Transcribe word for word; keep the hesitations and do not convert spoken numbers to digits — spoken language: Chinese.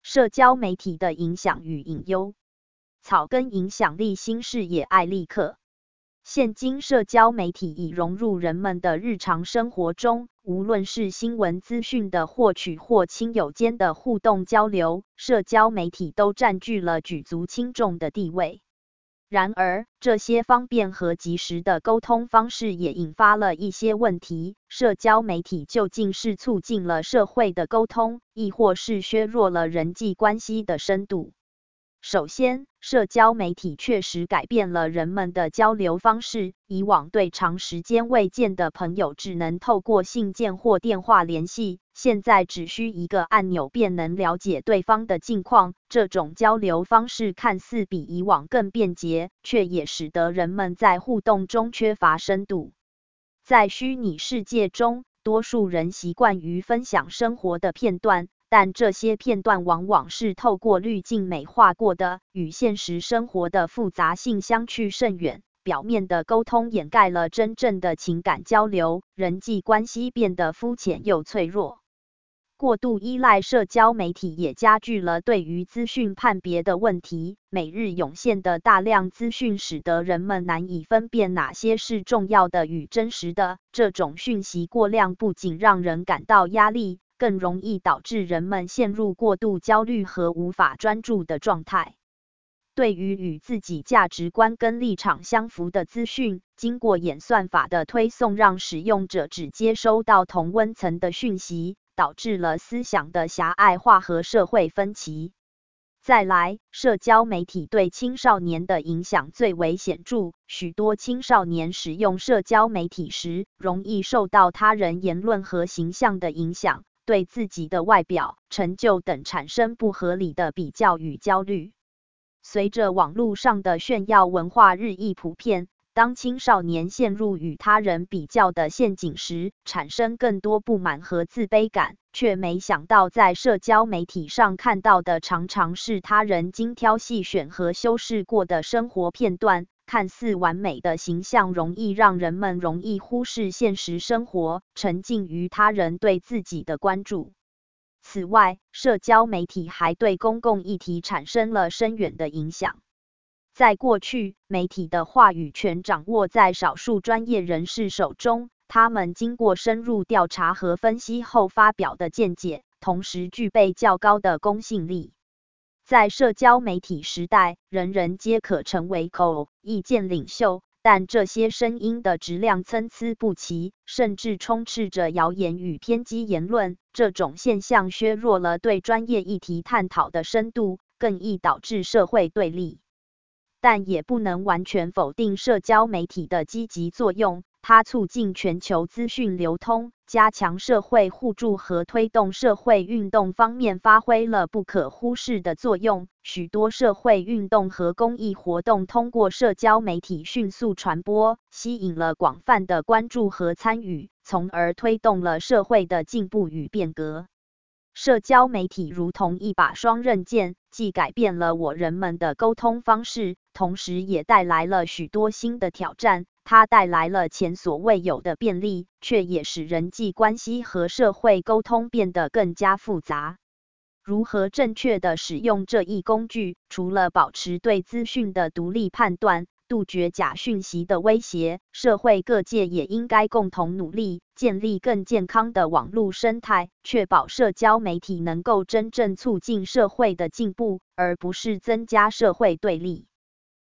社交媒体的影响与隐忧。草根影响力新视野艾利克。现今社交媒体已融入人们的日常生活中，无论是新闻资讯的获取或亲友间的互动交流，社交媒体都占据了举足轻重的地位。然而，这些方便和及时的沟通方式也引发了一些问题。社交媒体究竟是促进了社会的沟通，亦或是削弱了人际关系的深度？首先，社交媒体确实改变了人们的交流方式，以往对长时间未见的朋友只能透过信件或电话联系，现在只需一个按钮便能了解对方的近况。这种交流方式看似比以往更便捷，却也使得人们在互动中缺乏深度。在虚拟世界中，多数人习惯于分享生活的片段，但这些片段往往是透过滤镜美化过的，与现实生活的复杂性相去甚远。表面的沟通掩盖了真正的情感交流，人际关系变得肤浅又脆弱。过度依赖社交媒体也加剧了对于资讯判别的问题。每日涌现的大量资讯使得人们难以分辨哪些是重要的与真实的。这种讯息过量不仅让人感到压力，更容易导致人们陷入过度焦虑和无法专注的状态。对于与自己价值观跟立场相符的资讯，经过演算法的推送，让使用者只接收到同温层的讯息，导致了思想的狭隘化和社会分歧。再来，社交媒体对青少年的影响最为显著。许多青少年使用社交媒体时，容易受到他人言论和形象的影响，对自己的外表、成就等产生不合理的比较与焦虑。随着网络上的炫耀文化日益普遍，当青少年陷入与他人比较的陷阱时，产生更多不满和自卑感，却没想到在社交媒体上看到的常常是他人精挑细选和修饰过的生活片段。看似完美的形象容易让人们容易忽视现实生活，沉浸于他人对自己的关注。此外，社交媒体还对公共议题产生了深远的影响。在过去，媒体的话语权掌握在少数专业人士手中，他们经过深入调查和分析后发表的见解，同时具备较高的公信力。在社交媒体时代，人人皆可成为口意见领袖，但这些声音的质量参差不齐，甚至充斥着谣言与偏激言论。这种现象削弱了对专业议题探讨的深度，更易导致社会对立。但也不能完全否定社交媒体的积极作用，它促进全球资讯流通，加强社会互助和推动社会运动方面发挥了不可忽视的作用。许多社会运动和公益活动通过社交媒体迅速传播，吸引了广泛的关注和参与，从而推动了社会的进步与变革。社交媒体如同一把双刃剑，既改变了我人们的沟通方式，同时也带来了许多新的挑战。它带来了前所未有的便利，却也使人际关系和社会沟通变得更加复杂。如何正确地使用这一工具，除了保持对资讯的独立判断，杜绝假讯息的威胁，社会各界也应该共同努力，建立更健康的网络生态，确保社交媒体能够真正促进社会的进步，而不是增加社会对立。